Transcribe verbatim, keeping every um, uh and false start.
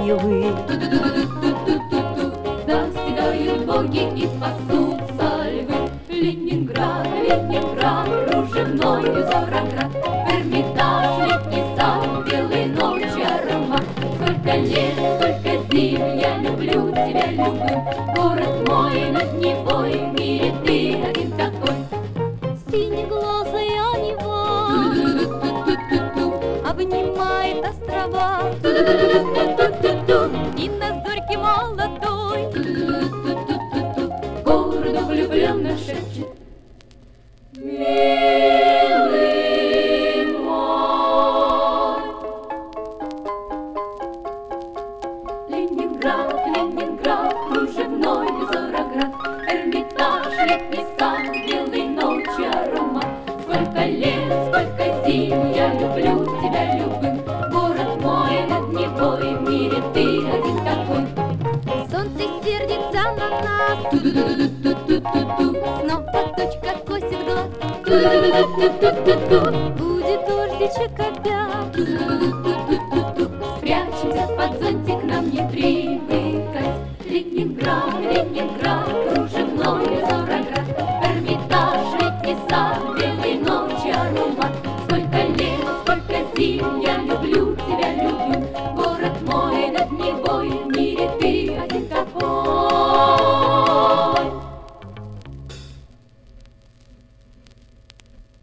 Ивы. Заседают боги и пасутся львы. Ленинград, Ленинград, кружевной Зороград, Эрмитаж, летний сад, белые ночи, аромат. Сколько лет, сколько зим, я люблю тебя, любым. Город мой, над Невой, в мире ты один такой. Синеглазая Нева обнимает острова, и на зорьке молодой Городу влюбленных шепчет: милый мой. Ленинград, Ленинград, кружевной Зороград, Эрмитаж, летний сад, белые ночи, аромат. Сколько лет, сколько зим, я люблю тебя, любым. Город мой, над Невой, в мире ты один такой. солнце сердится на нас, Ту-ду-ду-ду-ду-ду-ду. снова точка косит глаз. Ту-ду-ду-ду-ду-ду.